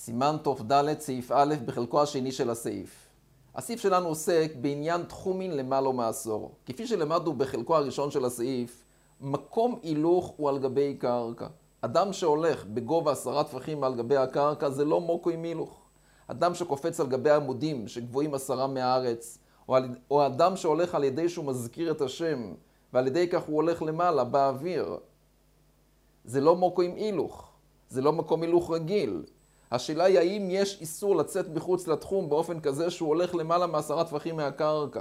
סימן ת"ד סעיף א' בחלקו השני של הסעיף. הסעיף שלנו עוסק בעניין תחומין למעלה מעשור. כפי שלמדנו בחלקו הראשון של הסעיף, מקום הילוך הוא על גבי קרקע. אדם שהולך בגובה 10 טפחים על גבי הקרקע זה לא מוקוים הילוך. אדם שקופץ על גבי עמודים שגבוהים 10 מהארץ, או אדם שהולך על ידי שהוא מזכיר את השם, ועל ידי כך הוא הולך למעלה באוויר. זה לא מוקוים הילוך. זה לא מקום הילוך רגיל. השאלה היא האם יש איסור לצאת מחוץ לתחום באופן כזה שהוא הולך למעלה מ10 טפחים מהקרקע.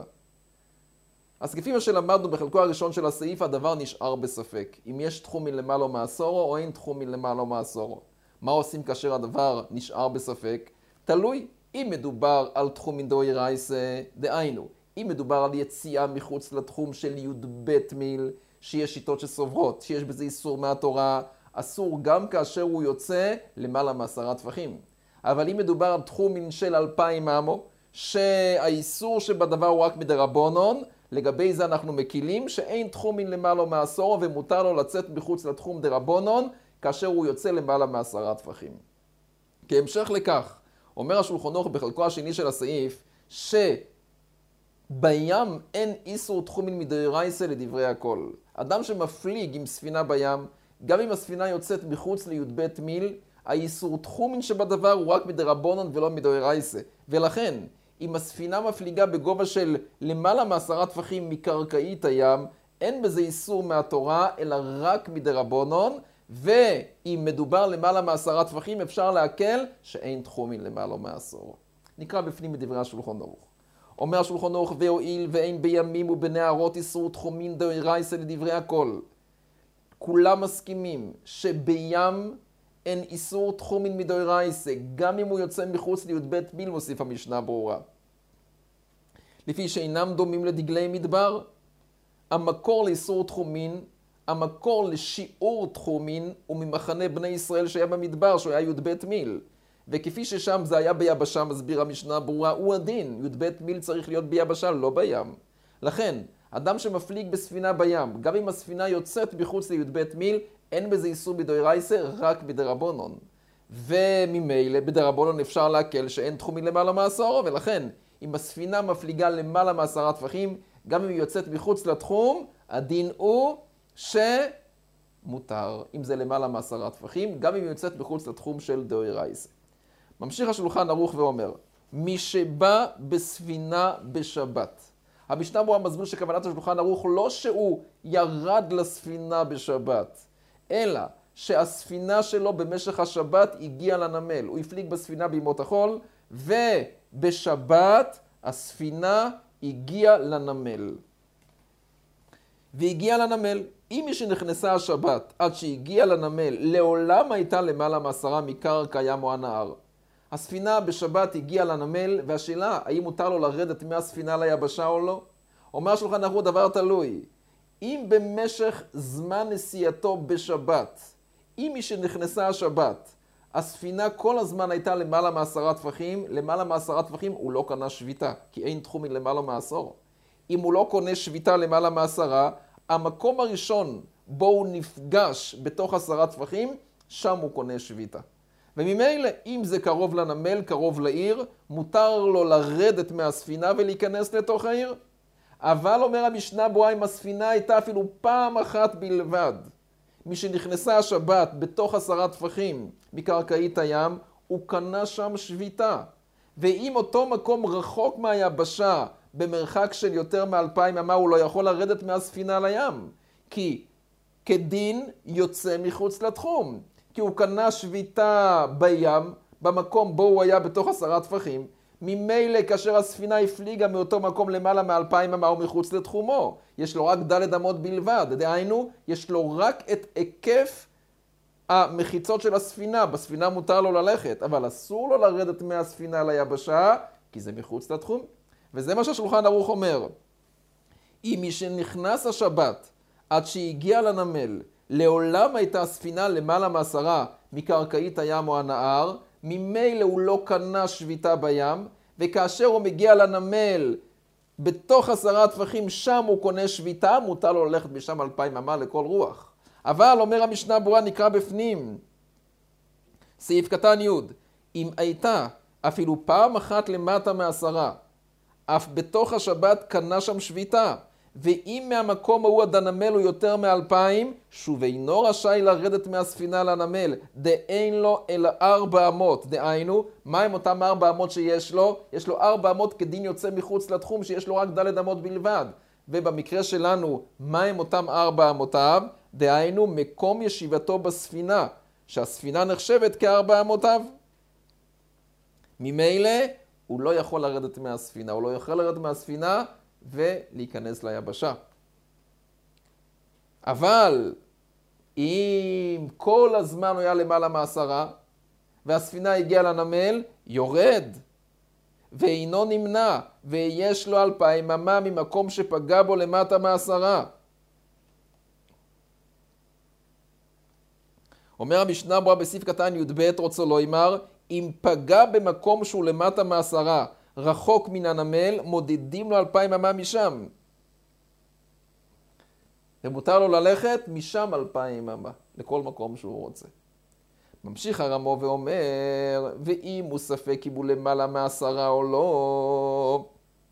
אז כפי מה שלמדנו בחלקו הראשון של הסעיף, הדבר נשאר בספק. אם יש תחום מלמעלה מעשורו או אין תחום מלמעלה מעשורו. מה עושים כאשר הדבר נשאר בספק? תלוי אם מדובר על תחום מדאורייסה, דהיינו. אם מדובר על יציאה מחוץ לתחום של י"ב מיל, שיש שיטות שסוברות, שיש בזה איסור מהתורה, אסור גם כאשר הוא יוצא למעלה מ10 טפחים. אבל אם מדובר על תחום של 2,000 אמו, שהאיסור שבדבר הוא רק מדרבנן, לגבי זה אנחנו מקילים שאין תחום למעלה מעשור ומותר לו לצאת מחוץ לתחום דרבנן כאשר הוא יוצא למעלה מ10 טפחים. כהמשך לכך, אומר השולחן ערוך בחלקו השני של הסעיף, שבים אין איסור תחומין מדאורייסה לדברי הכל. אדם שמפליג עם ספינה בים, גם אם הספינה יוצאת מחוץ לי"ב מיל, האיסור תחומין שבדבר הוא רק מדרבנן ולא מדאורייסה. ולכן, אם הספינה מפליגה בגובה של למעלה מ10 טפחים מקרקעית הים, אין בזה איסור מהתורה, אלא רק מדרבנן, ואם מדובר למעלה מ10 טפחים, אפשר להקל שאין תחומין למעלה מעשור. נקרא בפנים מדברי השולחן ערוך. אומר השולחן ערוך, והואיל ואין בימים ובנהרות איסור תחומין דאורייסה לדברי הכל. כולם מסכימים שבים אין איסור תחומין מדאורייסה, גם אם הוא יוצא מחוץ לי"ב מיל, מוסיף המשנה ברורה. לפי שאינם דומים לדגלי מדבר, המקור לאיסור תחומין, המקור לשיעור תחומין, הוא ממחנה בני ישראל שהיה במדבר, שהוא היה י"ב מיל. וכפי ששם זה היה ביבשה, מסביר המשנה ברורה, הוא הדין. י"ב מיל צריך להיות ביבשה, לא בים. לכן, אדם שמפליג בספינה בים, גם אם הספינה יוצאת מחוץ לי"ב מיל, אין בזה איסור מדאורייסה, רק מדרבנן. וממילא בדרבנן אפשר להקל שאין תחומין למעלה מעשור, ולכן אם הספינה מפליגה למעלה מ10 טפחים, גם אם היא יוצאת מחוץ לתחום, הדין הוא שמותר, אם זה למעלה מ10 טפחים, גם אם היא יוצאת מחוץ לתחום של דאורייסה. ממשיך השולחן ערוך ואומר, מי שבא בספינה בשבת. המשנה ברורה מסביר שכוונת השולחן ערוך לא שהוא ירד לספינה בשבת, אלא שהספינה שלו במשך השבת הגיעה לנמל. הוא הפליג בספינה בימות החול, ובשבת הספינה הגיעה לנמל. והגיעה לנמל. אם מי שנכנסה השבת עד שהגיעה לנמל, לעולם הייתה למעלה מ10 מקרקע ים או הנהר. הספינה בשבת הגיעה לנמל, והשאלה, האם מותר לו לרדת מהספינה ליבשה או לא? אומר השולחן ערוך דבר תלוי. אם במשך זמן נסיעתו בשבת, אם מי שנכנסה השבת, הספינה כל הזמן הייתה למעלה מ10 טפחים, למעלה מ10 טפחים הוא לא קנה שביתה, כי אין תחומין למעלה מעשור. אם הוא לא קונה שביתה למעלה מ10, המקום הראשון בו הוא נפגש בתוך 10 טפחים, שם הוא קונה שביתה. וממילא, אם זה קרוב לנמל, קרוב לעיר, מותר לו לרדת מהספינה ולהיכנס לתוך העיר. אבל אומר המשנה ברורה, אם הספינה הייתה אפילו פעם אחת בלבד, מי שנכנסה השבת בתוך 10 טפחים מקרקעית הים, הוא קנה שם שביתה. ואם אותו מקום רחוק מהיבשה, במרחק של יותר מ2,000 אמה, הוא לא יכול לרדת מהספינה לים. כי כדין יוצא מחוץ לתחום. כי הוא קנה שביתה בים, במקום בו הוא היה בתוך 10 טפחים, ממילא כאשר הספינה הפליגה מאותו מקום למעלה מ2,000 אמה הוא מחוץ לתחומו. יש לו רק ד' אמות בלבד, דהיינו, יש לו רק את היקף המחיצות של הספינה. בספינה מותר לו ללכת, אבל אסור לו לרדת מהספינה ליבשה, כי זה מחוץ לתחום. וזה מה שהשולחן ערוך אומר. אם מי שנכנס השבת עד שהגיע לנמל, לעולם הייתה הספינה למעלה מ10 מקרקעית הים או הנהר, ממילא הוא לא קנה שביתה בים, וכאשר הוא מגיע לנמל בתוך 10 טפחים, שם הוא קונה שביתה, מותר לו ללכת משם 2,000 אמה לכל רוח. אבל אומר המשנה ברורה, נקרא בפנים, סעיף קטן י', אם הייתה אפילו פעם אחת למטה מ10, אף בתוך השבת קנה שם שביתה, ואם מהמקום ההוא עד הנמל הוא יותר מ2,000, שוב אינו רשאי לרדת מהספינה לנמל, דאין לו אלא 400. דהיינו, מה הם אותם 400 שיש לו? יש לו 400 כדין יוצא מחוץ לתחום, שיש לו רק ד' אמות בלבד. ובמקרה שלנו, מה הם אותם 400? דהיינו, מקום ישיבתו בספינה, שהספינה נחשבת כ400. ממילא, הוא לא יכול לרדת מהספינה, הוא לא יכול לרדת מהספינה ולהיכנס ליבשה. אבל אם כל הזמן הוא היה למעלה מ10 והספינה הגיעה לנמל, יורד ואינו נמנע ויש לו 2,000 אמה ממקום שפגע בו למטה מ10. אומר המשנה ברורה בסעיף קטן י"ב רוצה לומר, אם פגע במקום שהוא למטה מ10 רחוק מן הנמל, מודדים לו 2,000 אמה משם. ומותר לו ללכת משם 2,000 אמה, לכל מקום שהוא רוצה. ממשיך הרמו ואומר, ואם הוא ספק אם הוא למעלה מ10 או לא,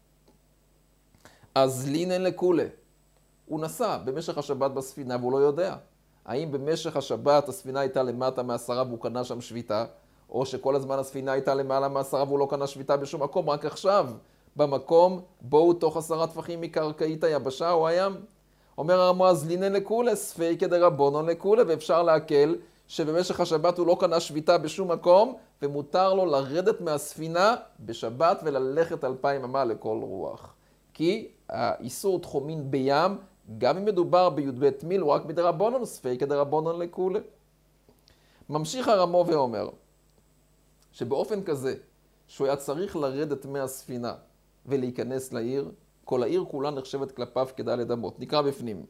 אז לינן לכולה. הוא נסע במשך השבת בספינה והוא לא יודע. האם במשך השבת הספינה הייתה למטה מ10 והוא קנה שם שביתה, או שכל הזמן הספינה הייתה למעלה מ10 והוא לא קנה שביתה בשום מקום, רק עכשיו, במקום בו הוא תוך 10 טפחים מקרקעית היבשה או הים. אומר הרמו, אז לינן לכולה, ספיקא דרבנן לכולה, ואפשר להקל שבמשך השבת הוא לא קנה שביתה בשום מקום, ומותר לו לרדת מהספינה בשבת וללכת 2,000 אמה לכל רוח. כי האיסור תחומין בים, גם אם מדובר בי"ב מיל, הוא רק מדרבנן, ספיקא דרבנן לכולה. ממשיך הרמו ואומר, שבאופן כזה, שהוא היה צריך לרדת מהספינה ולהיכנס לעיר, כל העיר כולה נחשבת כלפיו כד' אמות. נקרא בפנים.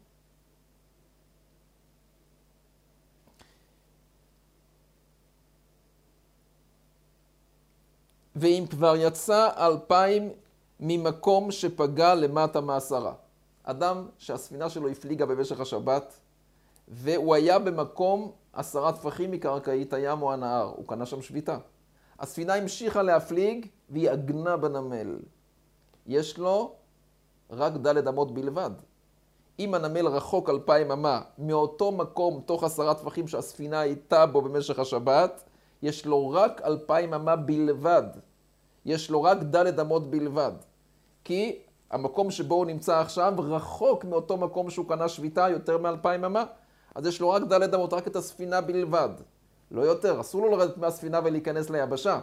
ואם כבר יצא 2,000 ממקום שפגע למטה מ10. אדם שהספינה שלו הפליגה במשך השבת, והוא היה במקום 10 טפחים מקרקעית הים או הנהר. הוא קנה שם שביתה. הספינה המשיכה להפליג והיא עגנה בנמל. יש לו רק ד' אמות בלבד. אם הנמל רחוק 2,000 אמה מאותו מקום תוך 10 טפחים שהספינה הייתה בו במשך השבת, יש לו רק 2,000 אמה בלבד. יש לו רק ד' אמות בלבד. כי המקום שבו הוא נמצא עכשיו רחוק מאותו מקום שהוא קנה שביתה יותר מ2,000 אמה. אז יש לו רק ד' אמות, רק את הספינה בלבד. לא יותר, אסור לו לרדת מהספינה ולהיכנס ליבשה.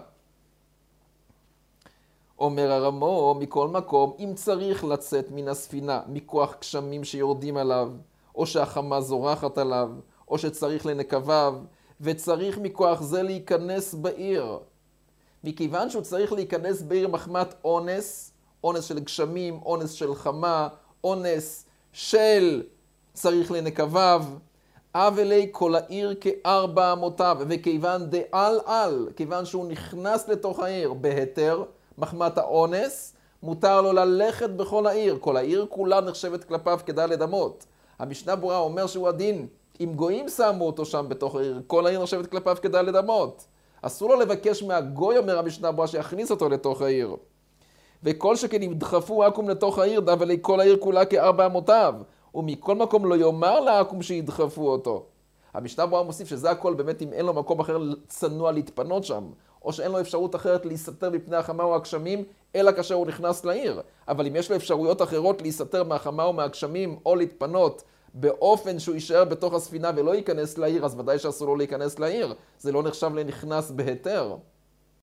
אומר הרמו, מכל מקום, אם צריך לצאת מן הספינה מכוח גשמים שיורדים עליו, או שהחמה זורחת עליו, או שצריך לנקביו, וצריך מכוח זה להיכנס בעיר. מכיוון שהוא צריך להיכנס בעיר מחמת אונס, אונס של גשמים, אונס של חמה, אונס של צריך לנקביו, אבלי כל העיר כ400, וכיוון דעל, כיוון שהוא נכנס לתוך העיר בהיתר, מחמת האונס, מותר לו ללכת בכל העיר. כל העיר כולה נחשבת כלפיו כד' אמות. המשנה ברורה אומר שהוא הדין. אם גויים שמו אותו שם בתוך העיר, כל העיר נחשבת כלפיו כד' אמות. אסור לו לבקש מהגוי, אומר המשנה ברורה, שיכניס אותו לתוך העיר. וכל שכן אם דחפו עקום לתוך העיר, דאבלי כל העיר כולה כ400, ומכל מקום לא יאמר לעקום שידחפו אותו. המשנה ברורה מוסיף שזה הכל באמת אם אין לו מקום אחר צנוע להתפנות שם, או שאין לו אפשרות אחרת להיסתר מפני החמה או הגשמים, אלא כאשר הוא נכנס לעיר. אבל אם יש לו אפשרויות אחרות להיסתר מהחמה או מהגשמים, או להתפנות באופן שהוא יישאר בתוך הספינה ולא ייכנס לעיר, אז ודאי שאסור לו להיכנס לעיר. זה לא נחשב לנכנס בהיתר.